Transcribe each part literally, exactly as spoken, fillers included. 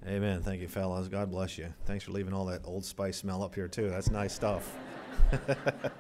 Amen. Thank you, fellas. God bless you. Thanks for leaving all that Old Spice smell up here, too. That's nice stuff. uh,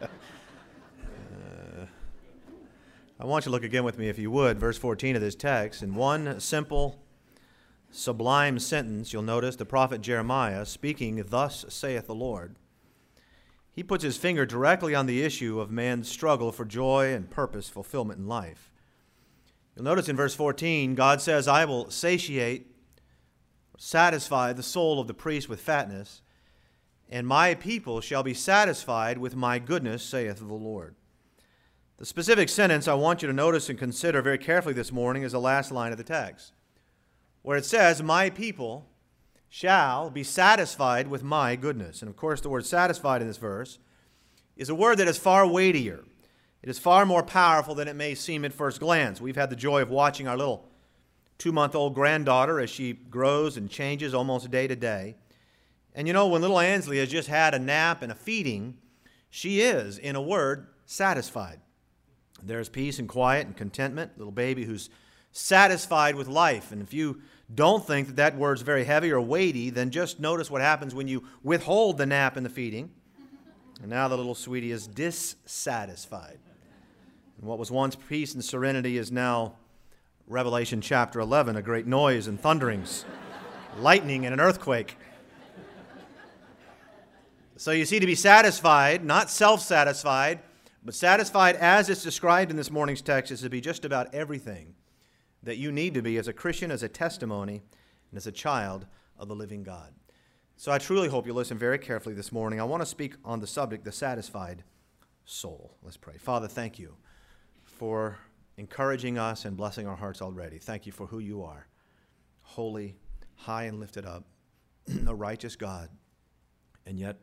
I want you to look again with me, if you would, verse fourteen of this text. In one simple, sublime sentence, you'll notice the prophet Jeremiah speaking, "Thus saith the Lord." He puts his finger directly on the issue of man's struggle for joy and purpose, fulfillment in life. You'll notice in verse fourteen, God says, "I will satiate, satisfy the soul of the priest with fatness, and my people shall be satisfied with my goodness, saith the Lord." The specific sentence I want you to notice and consider very carefully this morning is the last line of the text, where it says, "My people shall be satisfied with my goodness." And of course, the word satisfied in this verse is a word that is far weightier. It is far more powerful than it may seem at first glance. We've had the joy of watching our little two-month-old granddaughter as she grows and changes almost day to day. And you know, when little Ansley has just had a nap and a feeding, she is, in a word, satisfied. There's peace and quiet and contentment, little baby who's satisfied with life. And if you don't think that that word's very heavy or weighty, then just notice what happens when you withhold the nap and the feeding. And now the little sweetie is dissatisfied. And what was once peace and serenity is now Revelation chapter eleven, a great noise and thunderings, lightning and an earthquake. So you see, to be satisfied, not self-satisfied, but satisfied as it's described in this morning's text, is to be just about everything that you need to be as a Christian, as a testimony, and as a child of the living God. So I truly hope you listen very carefully this morning. I want to speak on the subject, the satisfied soul. Let's pray. Father, thank you for encouraging us and blessing our hearts already. Thank you for who you are, holy, high and lifted up, a righteous God, and yet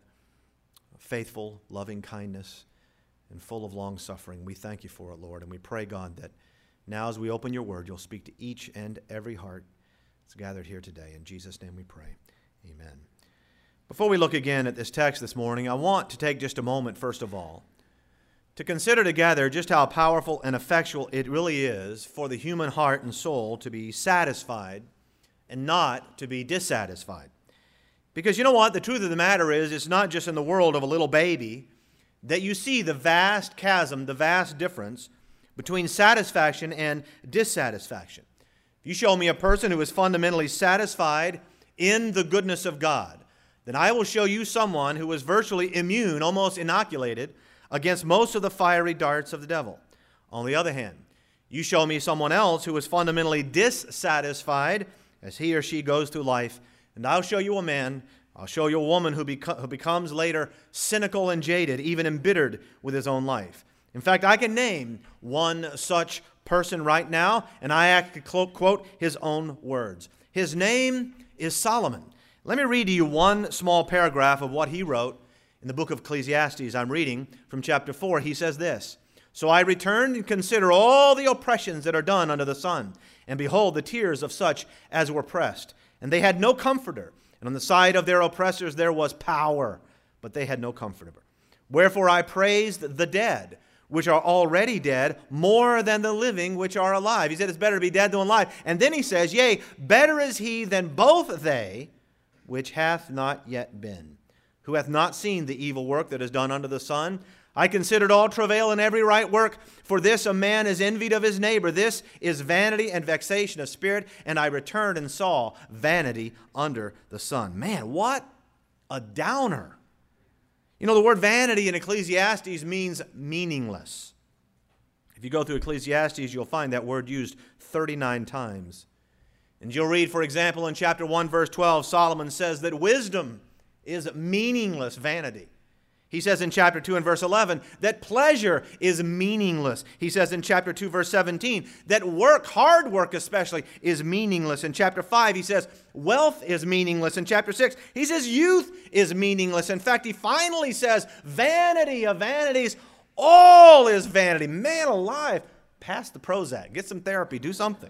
faithful, loving kindness, and full of long suffering. We thank you for it, Lord, and we pray, God, that now as we open your word, you'll speak to each and every heart that's gathered here today. In Jesus' name we pray. Amen. Before we look again at this text this morning, I want to take just a moment, first of all, to consider together just how powerful and effectual it really is for the human heart and soul to be satisfied and not to be dissatisfied. Because you know what? The truth of the matter is, it's not just in the world of a little baby that you see the vast chasm, the vast difference between satisfaction and dissatisfaction. If you show me a person who is fundamentally satisfied in the goodness of God, then I will show you someone who is virtually immune, almost inoculated, against most of the fiery darts of the devil. On the other hand, you show me someone else who is fundamentally dissatisfied as he or she goes through life, and I'll show you a man, I'll show you a woman who, beco- who becomes later cynical and jaded, even embittered with his own life. In fact, I can name one such person right now, and I could quote his own words. His name is Solomon. Let me read to you one small paragraph of what he wrote in the book of Ecclesiastes. I'm reading from chapter four. He says this, "So I returned and consider all the oppressions that are done under the sun, and behold, the tears of such as were oppressed. And they had no comforter. And on the side of their oppressors there was power, but they had no comforter. Wherefore I praised the dead, which are already dead, more than the living which are alive." He said it's better to be dead than alive. And then he says, "Yea, better is he than both they which hath not yet been, who hath not seen the evil work that is done under the sun. I considered all travail in every right work. For this a man is envied of his neighbor. This is vanity and vexation of spirit. And I returned and saw vanity under the sun." Man, what a downer. You know, the word vanity in Ecclesiastes means meaningless. If you go through Ecclesiastes, you'll find that word used thirty-nine times. And you'll read, for example, in chapter one, verse twelve, Solomon says that wisdom is meaningless vanity. He says in chapter two and verse eleven that pleasure is meaningless. He says in chapter two, verse seventeen, that work, hard work especially, is meaningless. In chapter five, he says wealth is meaningless. In chapter six, he says youth is meaningless. In fact, he finally says vanity of vanities, all is vanity. Man alive, pass the Prozac, get some therapy, do something.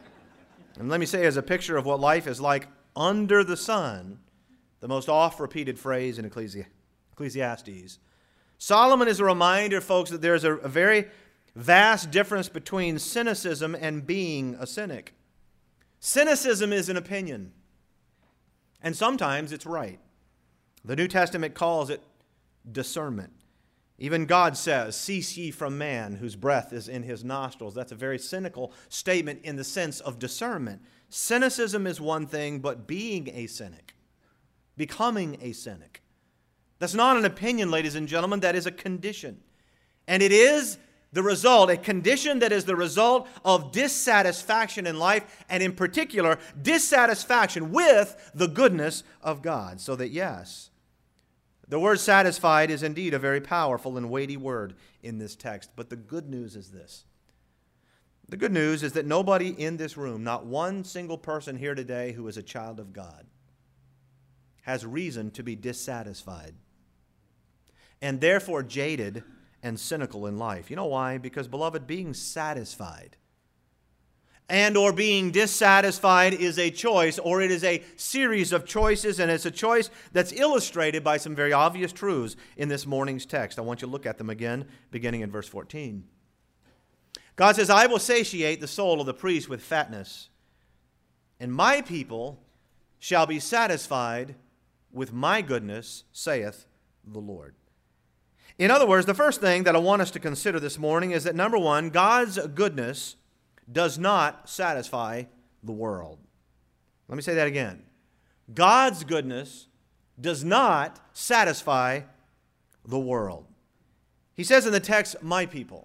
And let me say, as a picture of what life is like under the sun, the most oft-repeated phrase in Ecclesi- Ecclesiastes, Solomon is a reminder, folks, that there's a, a very vast difference between cynicism and being a cynic. Cynicism is an opinion. And sometimes it's right. The New Testament calls it discernment. Even God says, cease ye from man whose breath is in his nostrils. That's a very cynical statement in the sense of discernment. Cynicism is one thing, but being a cynic, becoming a cynic, that's not an opinion, ladies and gentlemen. That is a condition. And it is the result, a condition that is the result of dissatisfaction in life, and in particular, dissatisfaction with the goodness of God. So that, yes, the word satisfied is indeed a very powerful and weighty word in this text. But the good news is this. The good news is that nobody in this room, not one single person here today who is a child of God, has reason to be dissatisfied and therefore jaded and cynical in life. You know why? Because, beloved, being satisfied and or being dissatisfied is a choice, or it is a series of choices, and it's a choice that's illustrated by some very obvious truths in this morning's text. I want you to look at them again, beginning in verse fourteen. God says, I will satiate the soul of the priest with fatness, and my people shall be satisfied with my goodness, saith the Lord. In other words, the first thing that I want us to consider this morning is that, number one, God's goodness does not satisfy the world. Let me say that again. God's goodness does not satisfy the world. He says in the text, my people.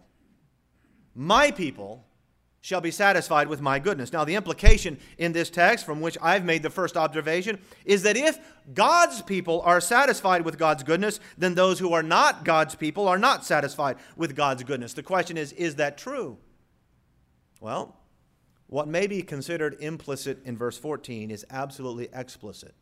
My people shall be satisfied with my goodness. Now, the implication in this text, from which I've made the first observation, is that if God's people are satisfied with God's goodness, then those who are not God's people are not satisfied with God's goodness. The question is, is that true? Well, what may be considered implicit in verse fourteen is absolutely explicit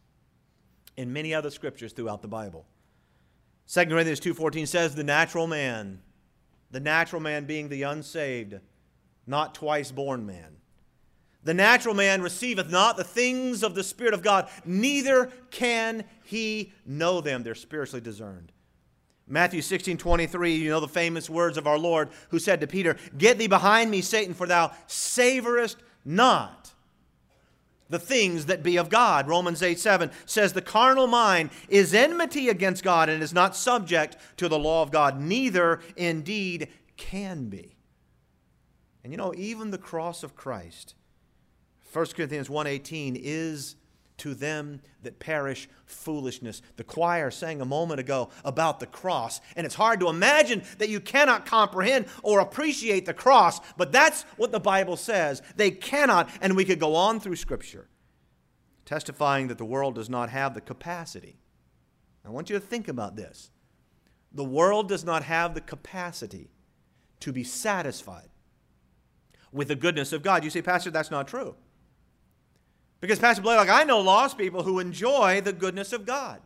in many other scriptures throughout the Bible. Second Corinthians two fourteen says, the natural man, the natural man being the unsaved, not twice born man. The natural man receiveth not the things of the Spirit of God, neither can he know them. They're spiritually discerned. Matthew sixteen twenty-three, you know the famous words of our Lord, who said to Peter, get thee behind me, Satan, for thou savorest not the things that be of God. Romans eight seven says, the carnal mind is enmity against God and is not subject to the law of God, neither indeed can be. And you know, even the cross of Christ, First Corinthians one eighteen, is to them that perish foolishness. The choir sang a moment ago about the cross, and it's hard to imagine that you cannot comprehend or appreciate the cross, but that's what the Bible says. They cannot, and we could go on through Scripture, testifying that the world does not have the capacity. I want you to think about this. The world does not have the capacity to be satisfied with the goodness of God. You say, Pastor, that's not true. Because, Pastor Blaylock, I know lost people who enjoy the goodness of God.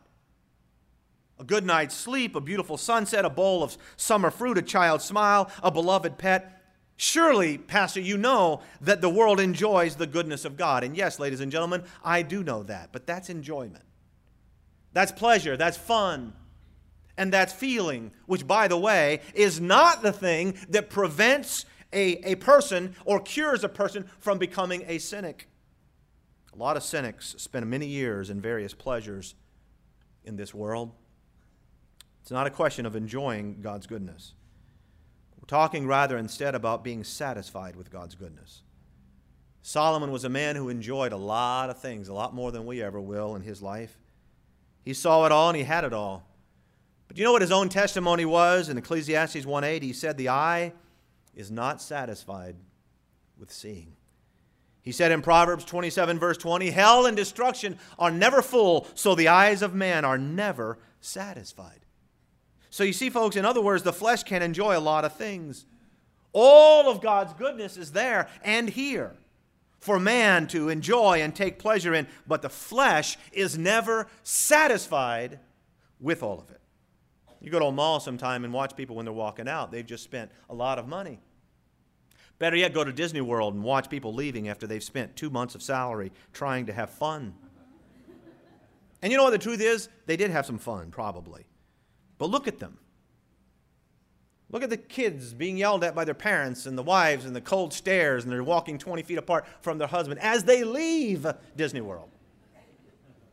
A good night's sleep, a beautiful sunset, a bowl of summer fruit, a child's smile, a beloved pet. Surely, Pastor, you know that the world enjoys the goodness of God. And yes, ladies and gentlemen, I do know that. But that's enjoyment. That's pleasure. That's fun. And that's feeling, which, by the way, is not the thing that prevents a, a person or cures a person from becoming a cynic. A lot of cynics spend many years in various pleasures in this world. It's not a question of enjoying God's goodness. We're talking rather instead about being satisfied with God's goodness. Solomon was a man who enjoyed a lot of things, a lot more than we ever will in his life. He saw it all and he had it all. But you know what his own testimony was? In Ecclesiastes one eight, he said, the eye is not satisfied with seeing. He said in Proverbs twenty-seven, verse twenty, hell and destruction are never full, so the eyes of man are never satisfied. So you see, folks, in other words, the flesh can enjoy a lot of things. All of God's goodness is there and here for man to enjoy and take pleasure in, but the flesh is never satisfied with all of it. You go to a mall sometime and watch people when they're walking out. They've just spent a lot of money. Better yet, go to Disney World and watch people leaving after they've spent two months of salary trying to have fun. And you know what the truth is? They did have some fun, probably. But look at them. Look at the kids being yelled at by their parents and the wives and the cold stares, and they're walking twenty feet apart from their husband as they leave Disney World.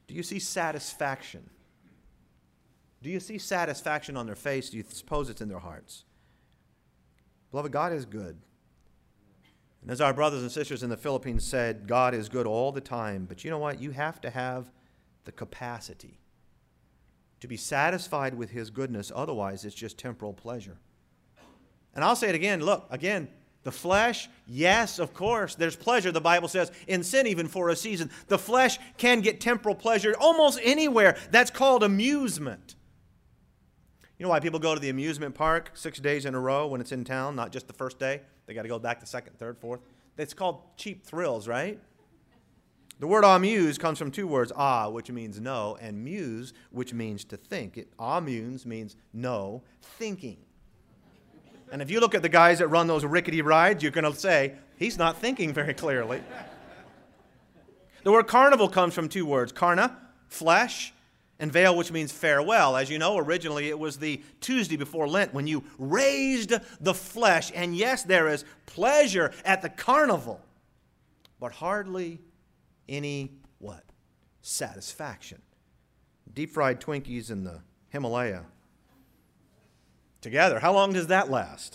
Do you see satisfaction? Do you see satisfaction on their face? Do you suppose it's in their hearts? Beloved, God is good. And as our brothers and sisters in the Philippines said, God is good all the time. But you know what? You have to have the capacity to be satisfied with His goodness. Otherwise, it's just temporal pleasure. And I'll say it again. Look, again, the flesh, yes, of course, there's pleasure, the Bible says, in sin even for a season. The flesh can get temporal pleasure almost anywhere. That's called amusement. You know why people go to the amusement park six days in a row when it's in town, not just the first day? They got to go back the second, third, fourth. It's called cheap thrills, right? The word amuse comes from two words, ah, which means no, and muse, which means to think. It, amuse means no, thinking. And if you look at the guys that run those rickety rides, you're going to say, he's not thinking very clearly. The word carnival comes from two words, carna, flesh, and veil, which means farewell. As you know, originally it was the Tuesday before Lent when you raised the flesh. And yes, there is pleasure at the carnival, but hardly any, what? Satisfaction. Deep-fried Twinkies in the Himalaya. Together, how long does that last?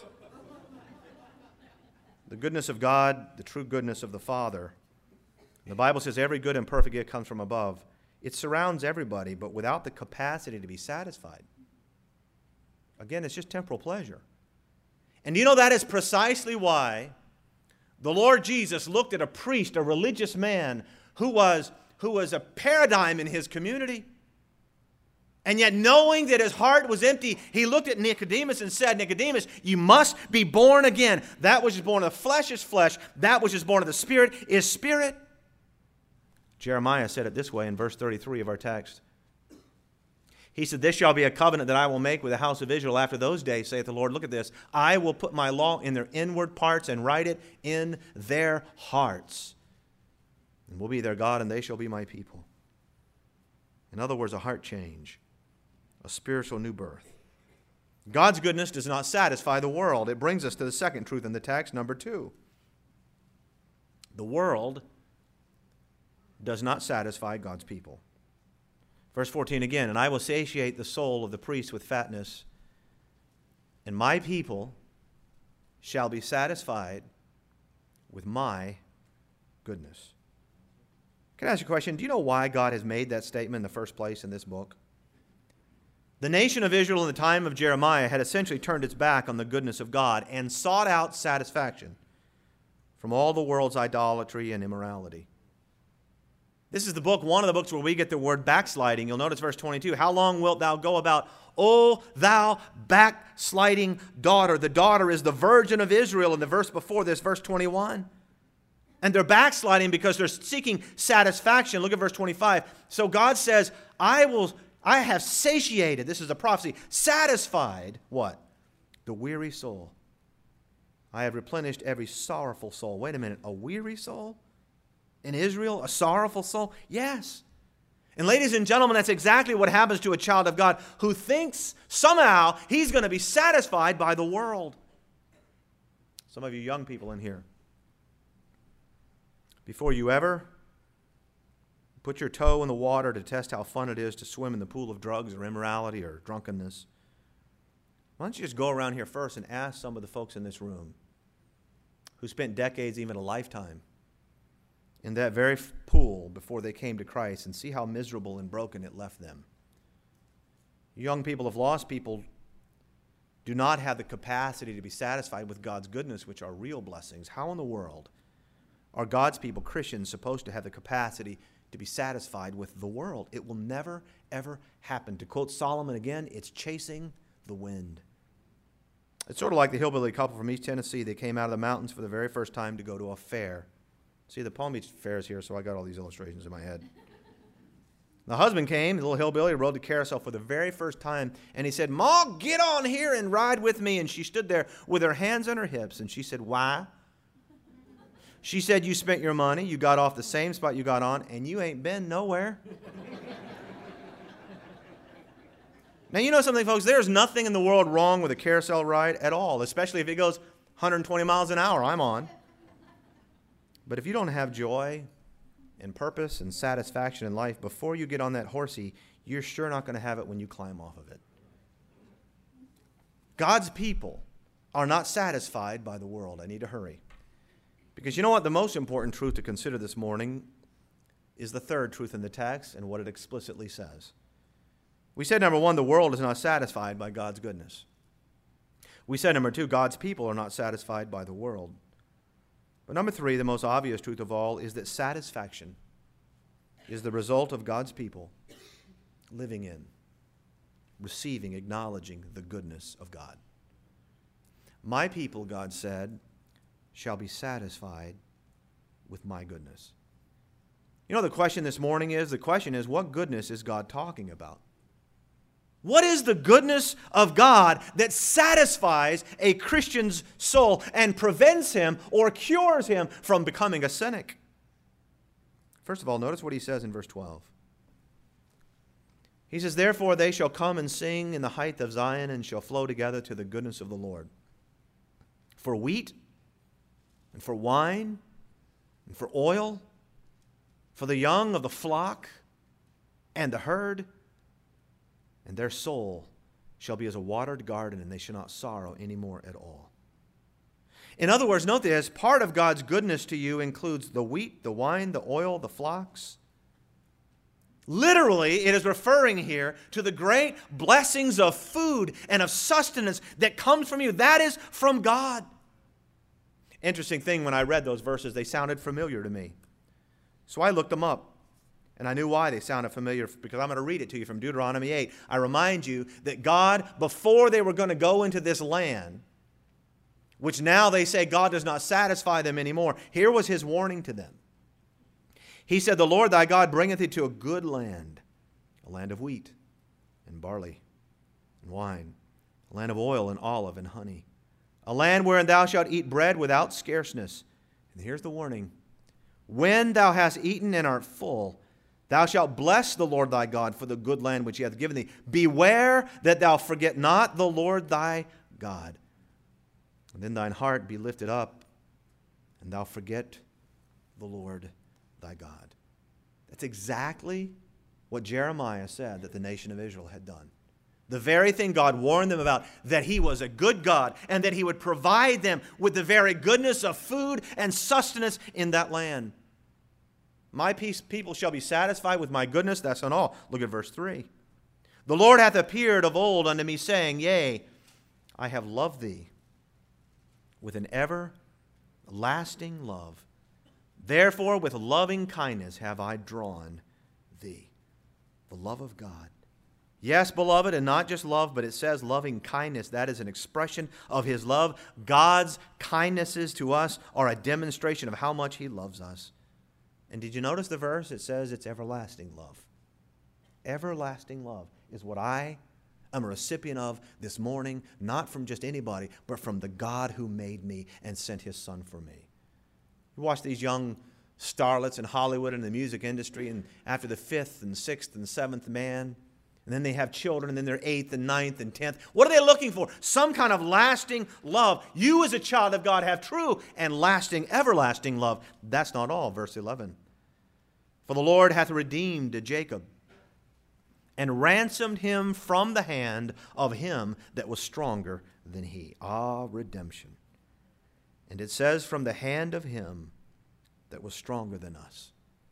The goodness of God, the true goodness of the Father. The Bible says every good and perfect gift comes from above. It surrounds everybody, but without the capacity to be satisfied. Again, it's just temporal pleasure. And you know that is precisely why the Lord Jesus looked at a priest, a religious man, who was, who was a paradigm in his community. And yet, knowing that his heart was empty, he looked at Nicodemus and said, Nicodemus, you must be born again. That which is born of the flesh is flesh. That which is born of the Spirit is spirit. Jeremiah said it this way in verse thirty-three of our text. He said, this shall be a covenant that I will make with the house of Israel after those days, saith the Lord. Look at this. I will put my law in their inward parts and write it in their hearts. And will be their God, and they shall be my people. In other words, a heart change. A spiritual new birth. God's goodness does not satisfy the world. It brings us to the second truth in the text, number two. The world does not satisfy God's people. Verse fourteen again, and I will satiate the soul of the priest with fatness, and my people shall be satisfied with my goodness. Can I ask you a question? Do you know why God has made that statement in the first place in this book? The nation of Israel in the time of Jeremiah had essentially turned its back on the goodness of God and sought out satisfaction from all the world's idolatry and immorality. This is the book, one of the books where we get the word backsliding. You'll notice verse twenty-two. How long wilt thou go about, O thou backsliding daughter? The daughter is the virgin of Israel in the verse before this, verse twenty-one. And they're backsliding because they're seeking satisfaction. Look at verse twenty-five. So God says, I will... I have satiated, this is a prophecy, satisfied, what? The weary soul. I have replenished every sorrowful soul. Wait a minute, a weary soul? In Israel, a sorrowful soul? Yes. And ladies and gentlemen, that's exactly what happens to a child of God who thinks somehow he's going to be satisfied by the world. Some of you young people in here, before you ever put your toe in the water to test how fun it is to swim in the pool of drugs or immorality or drunkenness, why don't you just go around here first and ask some of the folks in this room who spent decades, even a lifetime, in that very pool before they came to Christ and see how miserable and broken it left them. Young people of lost people do not have the capacity to be satisfied with God's goodness, which are real blessings. How in the world are God's people, Christians, supposed to have the capacity to be satisfied with the world? It will never, ever happen. To quote Solomon again, it's chasing the wind. It's sort of like the hillbilly couple from East Tennessee. They came out of the mountains for the very first time to go to a fair. See, the Palm Beach Fair is here, so I got all these illustrations in my head. The husband came, the little hillbilly, rode the carousel for the very first time, and he said, Ma, get on here and ride with me. And she stood there with her hands on her hips, and she said, why? She said, you spent your money, you got off the same spot you got on, and you ain't been nowhere. Now, you know something, folks? There's nothing in the world wrong with a carousel ride at all, especially if it goes one hundred twenty miles an hour. I'm on. But if you don't have joy and purpose and satisfaction in life, before you get on that horsey, you're sure not going to have it when you climb off of it. God's people are not satisfied by the world. I need to hurry. Because you know what? The most important truth to consider this morning is the third truth in the text and what it explicitly says. We said, number one, the world is not satisfied by God's goodness. We said, number two, God's people are not satisfied by the world. But number three, the most obvious truth of all, is that satisfaction is the result of God's people living in, receiving, acknowledging the goodness of God. My people, God said, shall be satisfied with my goodness. You know, the question this morning is, the question is, what goodness is God talking about? What is the goodness of God that satisfies a Christian's soul and prevents him or cures him from becoming a cynic? First of all, notice what he says in verse twelve. He says, therefore they shall come and sing in the height of Zion and shall flow together to the goodness of the Lord. For wheat and for wine and for oil, for the young of the flock and the herd, and their soul shall be as a watered garden, and they shall not sorrow any more at all. In other words, note this, part of God's goodness to you includes the wheat, the wine, the oil, the flocks. Literally, it is referring here to the great blessings of food and of sustenance that comes from you. That is from God. Interesting thing, when I read those verses, they sounded familiar to me. So I looked them up. And I knew why they sounded familiar, because I'm going to read it to you from Deuteronomy eight. I remind you that God, before they were going to go into this land, which now they say God does not satisfy them anymore, here was his warning to them. He said, the Lord thy God bringeth thee to a good land, a land of wheat and barley and wine, a land of oil and olive and honey, a land wherein thou shalt eat bread without scarceness. And here's the warning. When thou hast eaten and art full, thou shalt bless the Lord thy God for the good land which he hath given thee. Beware that thou forget not the Lord thy God. And then thine heart be lifted up, and thou forget the Lord thy God. That's exactly what Jeremiah said that the nation of Israel had done. The very thing God warned them about, that he was a good God, and that he would provide them with the very goodness of food and sustenance in that land. My peace, people shall be satisfied with my goodness. That's not all. Look at verse three. The Lord hath appeared of old unto me, saying, yea, I have loved thee with an everlasting love. Therefore with loving kindness have I drawn thee. The love of God. Yes, beloved, and not just love, but it says loving kindness. That is an expression of his love. God's kindnesses to us are a demonstration of how much he loves us. And did you notice the verse? It says it's everlasting love. Everlasting love is what I am a recipient of this morning, not from just anybody, but from the God who made me and sent his son for me. You watch these young starlets in Hollywood and the music industry, and after the fifth and sixth and seventh man, and then they have children, and then they're eighth and ninth and tenth. What are they looking for? Some kind of lasting love. You as a child of God have true and lasting, everlasting love. That's not all. Verse eleven. For the Lord hath redeemed Jacob, and ransomed him from the hand of him that was stronger than he. Ah, redemption. And it says, from the hand of him that was stronger than us.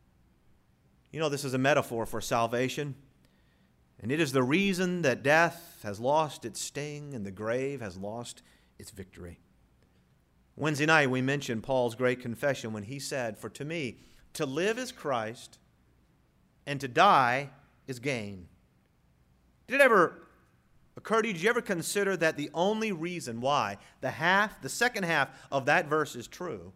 You know, this is a metaphor for salvation. And it is the reason that death has lost its sting and the grave has lost its victory. Wednesday night we mentioned Paul's great confession when he said, for to me, to live is Christ, and to die is gain. Did it ever occur to you, did you ever consider that the only reason why the half, the second half of that verse is true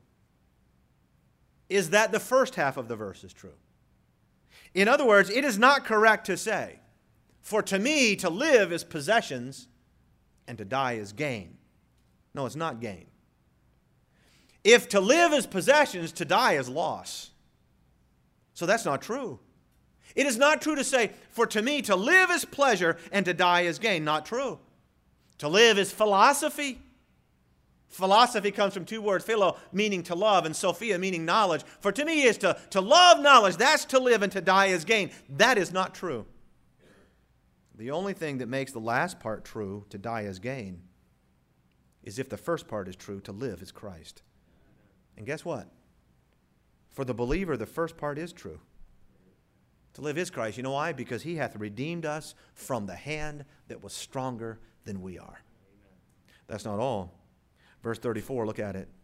is that the first half of the verse is true? In other words, it is not correct to say, for to me to live is possessions and to die is gain. No, it's not gain. If to live is possessions, to die is loss. So that's not true. It is not true to say, for to me to live is pleasure and to die is gain. Not true. To live is philosophy. Philosophy comes from two words, philo, meaning to love, and Sophia, meaning knowledge. For to me is to, to love knowledge, that's to live, and to die is gain. That is not true. The only thing that makes the last part true, to die is gain, is if the first part is true, to live is Christ. And guess what? For the believer, the first part is true. To live is Christ. You know why? Because he hath redeemed us from the hand that was stronger than we are. That's not all. Verse thirty-four, look at it.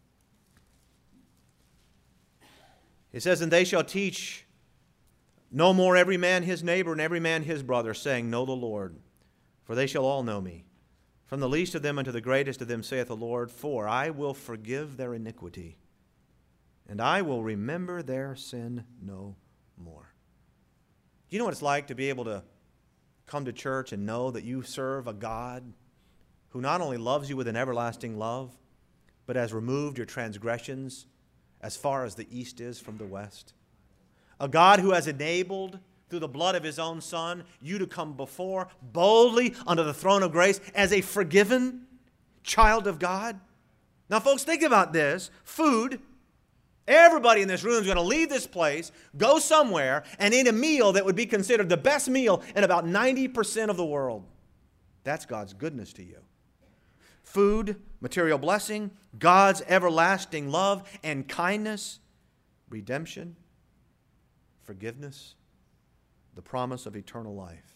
It says, and they shall teach no more every man his neighbor and every man his brother, saying, know the Lord, for they shall all know me. From the least of them unto the greatest of them, saith the Lord, for I will forgive their iniquity, and I will remember their sin no more. Do you know what it's like to be able to come to church and know that you serve a God who not only loves you with an everlasting love, but has removed your transgressions as far as the east is from the west? A God who has enabled, through the blood of his own Son, you to come before boldly under the throne of grace as a forgiven child of God. Now, folks, think about this. Food. Everybody in this room is going to leave this place, go somewhere, and eat a meal that would be considered the best meal in about ninety percent of the world. That's God's goodness to you. Food, material blessing, God's everlasting love and kindness, redemption, forgiveness, the promise of eternal life.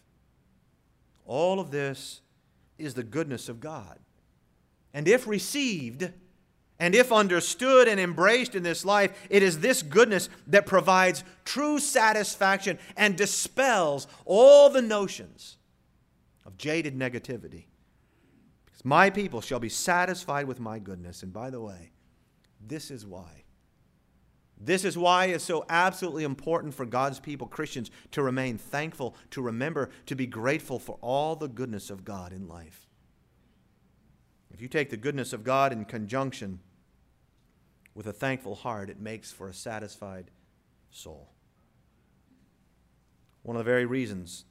All of this is the goodness of God. And if received, and if understood and embraced in this life, it is this goodness that provides true satisfaction and dispels all the notions of jaded negativity. Because my people shall be satisfied with my goodness. And by the way, this is why. This is why it's so absolutely important for God's people, Christians, to remain thankful, to remember, to be grateful for all the goodness of God in life. If you take the goodness of God in conjunction with a thankful heart, it makes for a satisfied soul. One of the very reasons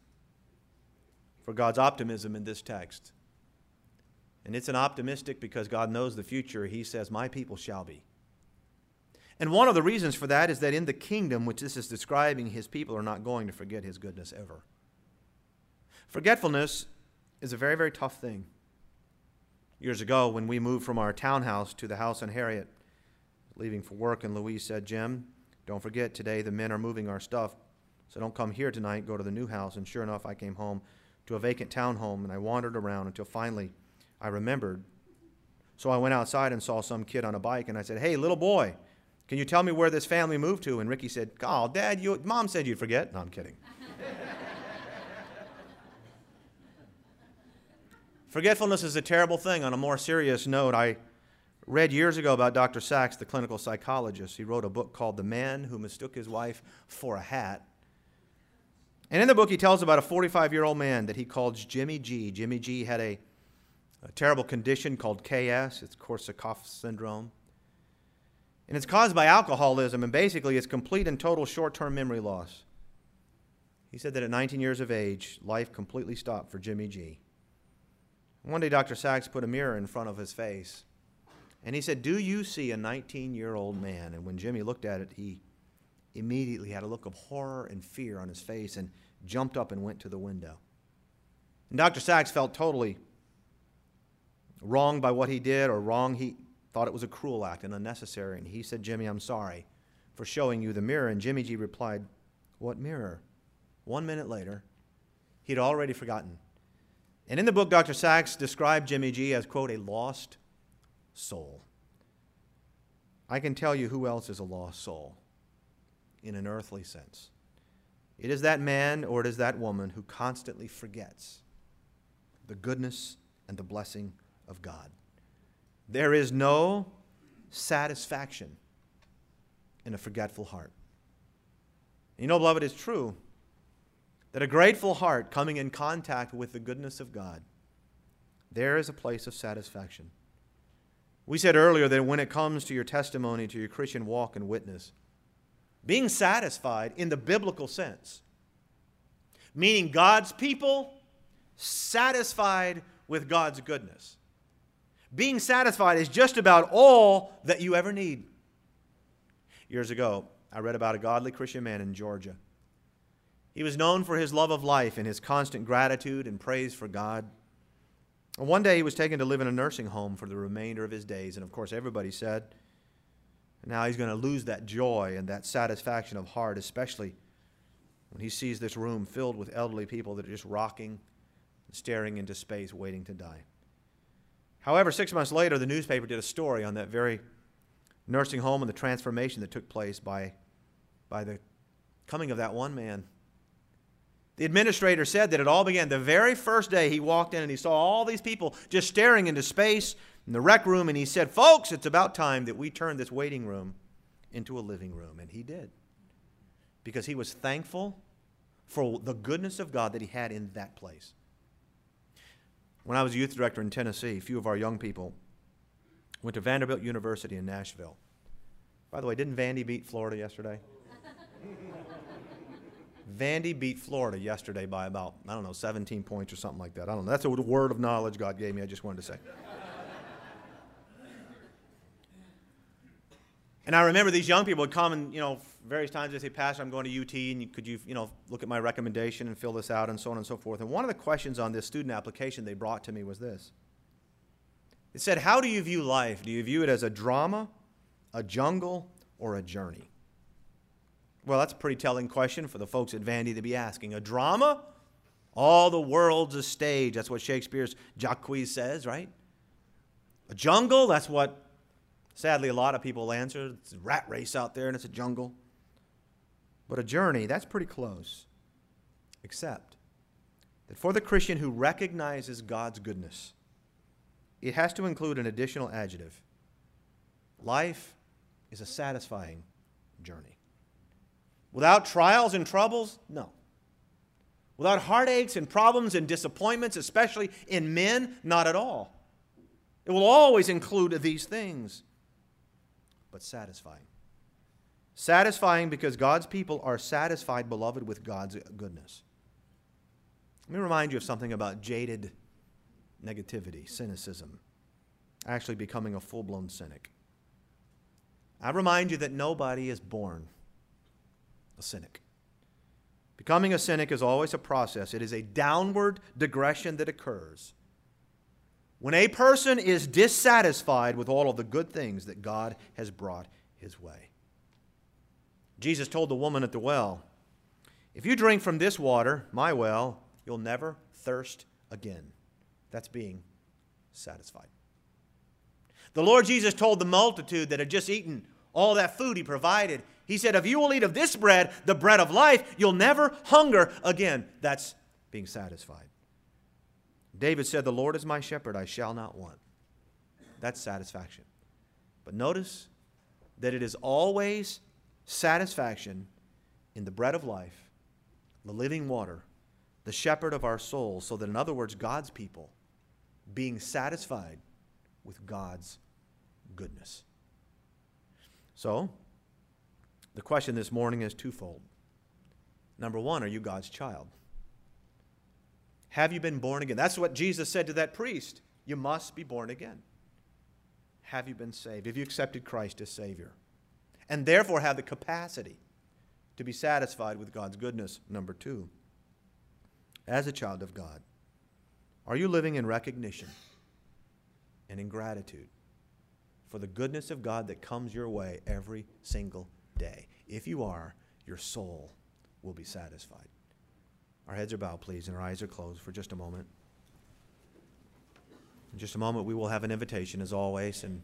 for God's optimism in this text, and it's an optimistic because God knows the future, he says, my people shall be. And one of the reasons for that is that in the kingdom, which this is describing, his people are not going to forget his goodness ever. Forgetfulness is a very, very tough thing. Years ago, when we moved from our townhouse to the house on Harriet, leaving for work, and Louise said, Jim, don't forget, today the men are moving our stuff, so don't come here tonight, go to the new house. And sure enough, I came home to a vacant townhome, and I wandered around until finally I remembered. So I went outside and saw some kid on a bike, and I said, hey, little boy, can you tell me where this family moved to? And Ricky said, oh, Dad, you, Mom said you'd forget. No, I'm kidding. Forgetfulness is a terrible thing. On a more serious note, I read years ago about Doctor Sachs, the clinical psychologist. He wrote a book called The Man Who Mistook His Wife for a Hat. And in the book, he tells about a forty-five-year-old man that he calls Jimmy G. Jimmy G had a, a terrible condition called K S. It's Korsakoff syndrome. And it's caused by alcoholism, and basically it's complete and total short-term memory loss. He said that at nineteen years of age, life completely stopped for Jimmy G. One day, Doctor Sachs put a mirror in front of his face, and he said, do you see a nineteen-year-old man? And when Jimmy looked at it, he immediately had a look of horror and fear on his face and jumped up and went to the window. And Doctor Sachs felt totally wronged by what he did, or wrong. He thought it was a cruel act and unnecessary. And he said, Jimmy, I'm sorry for showing you the mirror. And Jimmy G replied, what mirror? One minute later, he'd already forgotten. And in the book, Doctor Sachs described Jimmy G as, quote, a lost soul. I can tell you who else is a lost soul in an earthly sense. It is that man or it is that woman who constantly forgets the goodness and the blessing of God. There is no satisfaction in a forgetful heart. You know, beloved, it's true that a grateful heart coming in contact with the goodness of God, there is a place of satisfaction. We said earlier that when it comes to your testimony, to your Christian walk and witness, being satisfied in the biblical sense, meaning God's people satisfied with God's goodness, Being satisfied is just about all that you ever need. Years ago, I read about a godly Christian man in Georgia. He was known for his love of life and his constant gratitude and praise for God. And one day he was taken to live in a nursing home for the remainder of his days. And of course, everybody said, now he's going to lose that joy and that satisfaction of heart, especially when he sees this room filled with elderly people that are just rocking and staring into space, waiting to die. However, six months later, the newspaper did a story on that very nursing home and the transformation that took place by, by the coming of that one man. The administrator said that it all began the very first day he walked in and he saw all these people just staring into space in the rec room, and he said, folks, it's about time that we turn this waiting room into a living room. And he did, because he was thankful for the goodness of God that he had in that place. When I was a youth director in Tennessee, a few of our young people went to Vanderbilt University in Nashville. By the way, didn't Vandy beat Florida yesterday? Vandy beat Florida yesterday by about, I don't know, seventeen points or something like that. I don't know. That's a word of knowledge God gave me. I just wanted to say. And I remember these young people would come and, you know, various times they say, Pastor, I'm going to U T, and could you, you know, look at my recommendation and fill this out and so on and so forth. And one of the questions on this student application they brought to me was this. It said, how do you view life? Do you view it as a drama, a jungle, or a journey? Well, that's a pretty telling question for the folks at Vandy to be asking. A drama? All the world's a stage. That's what Shakespeare's Jacques says, right? A jungle? That's what, sadly, a lot of people answer. It's a rat race out there and it's a jungle. But a journey, that's pretty close. Except that for the Christian who recognizes God's goodness, it has to include an additional adjective. Life is a satisfying journey. Without trials and troubles? No. Without heartaches and problems and disappointments, especially in men? Not at all. It will always include these things. But satisfying. Satisfying because God's people are satisfied, beloved, with God's goodness. Let me remind you of something about jaded negativity, cynicism, actually becoming a full-blown cynic. I remind you that nobody is born a cynic. Becoming a cynic is always a process. It is a downward digression that occurs when a person is dissatisfied with all of the good things that God has brought his way. Jesus told the woman at the well, if you drink from this water, my well, you'll never thirst again. That's being satisfied. The Lord Jesus told the multitude that had just eaten all that food he provided, he said, if you will eat of this bread, the bread of life, you'll never hunger again. That's being satisfied. David said, the Lord is my shepherd, I shall not want. That's satisfaction. But notice that it is always satisfaction in the bread of life, the living water, the shepherd of our souls, so that in other words, God's people being satisfied with God's goodness. So, the question this morning is twofold. Number one, are you God's child? Have you been born again? That's what Jesus said to that priest. You must be born again. Have you been saved? Have you accepted Christ as Savior? And therefore have the capacity to be satisfied with God's goodness. Number two, as a child of God, are you living in recognition and in gratitude for the goodness of God that comes your way every single day? If you are, your soul will be satisfied. Our heads are bowed, please, and our eyes are closed for just a moment. In just a moment, we will have an invitation, as always. And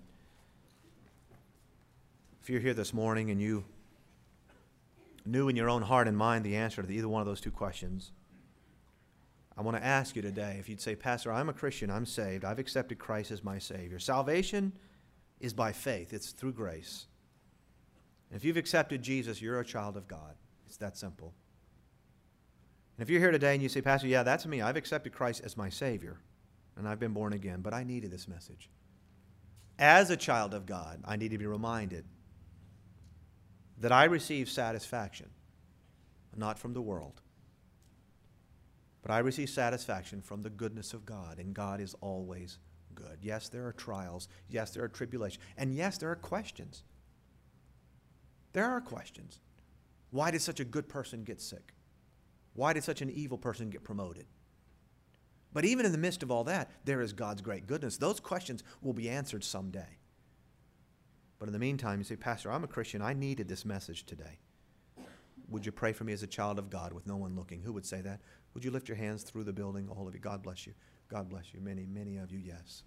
if you're here this morning and you knew in your own heart and mind the answer to either one of those two questions, I want to ask you today, if you'd say, Pastor, I'm a Christian, I'm saved, I've accepted Christ as my Savior. Salvation is by faith. It's through grace. And if you've accepted Jesus, you're a child of God. It's that simple. And if you're here today and you say, Pastor, yeah, that's me. I've accepted Christ as my Savior, and I've been born again, but I needed this message. As a child of God, I need to be reminded that I receive satisfaction, not from the world, but I receive satisfaction from the goodness of God, and God is always good. Yes, there are trials. Yes, there are tribulations. And yes, there are questions. There are questions. Why did such a good person get sick? Why did such an evil person get promoted? But even in the midst of all that, there is God's great goodness. Those questions will be answered someday. But in the meantime, you say, Pastor, I'm a Christian. I needed this message today. Would you pray for me as a child of God with no one looking? Who would say that? Would you lift your hands through the building, all of you? God bless you. God bless you. Many, many of you, yes.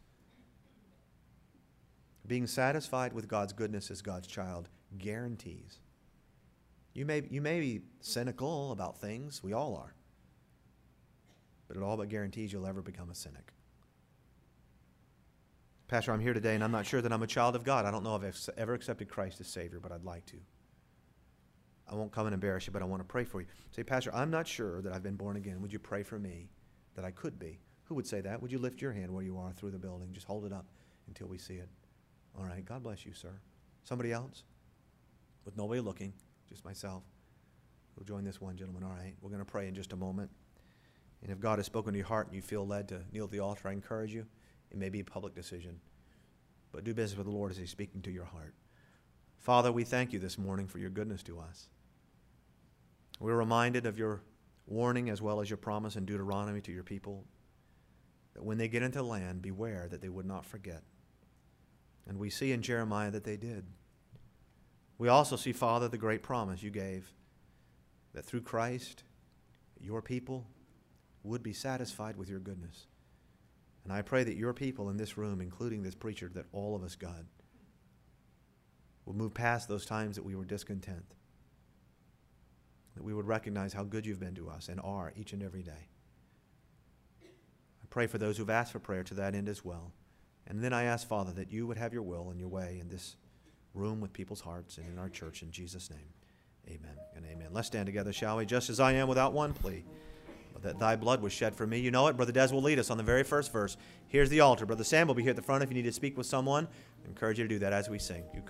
Being satisfied with God's goodness as God's child guarantees. You may, you may be cynical about things. We all are. But it all but guarantees you'll ever become a cynic. Pastor, I'm here today, and I'm not sure that I'm a child of God. I don't know if I've ever accepted Christ as Savior, but I'd like to. I won't come and embarrass you, but I want to pray for you. Say, Pastor, I'm not sure that I've been born again. Would you pray for me that I could be? Who would say that? Would you lift your hand where you are through the building? Just hold it up until we see it. All right. God bless you, sir. Somebody else? With nobody looking, just myself. We'll join this one gentleman. All right. We're going to pray in just a moment. And if God has spoken to your heart and you feel led to kneel at the altar, I encourage you. It may be a public decision. But do business with the Lord as He's speaking to your heart. Father, we thank you this morning for your goodness to us. We're reminded of your warning as well as your promise in Deuteronomy to your people that when they get into land, beware that they would not forget. And we see in Jeremiah that they did. We also see, Father, the great promise you gave that through Christ, your people would be satisfied with your goodness. And I pray that your people in this room, including this preacher, that all of us, God, will move past those times that we were discontent. That we would recognize how good you've been to us and are each and every day. I pray for those who've asked for prayer to that end as well. And then I ask, Father, that you would have your will and your way in this room with people's hearts and in our church. In Jesus' name, amen and amen. Let's stand together, shall we? Just as I am without one plea, but that thy blood was shed for me. You know it. Brother Des will lead us on the very first verse. Here's the altar. Brother Sam will be here at the front if you need to speak with someone. I encourage you to do that as we sing. You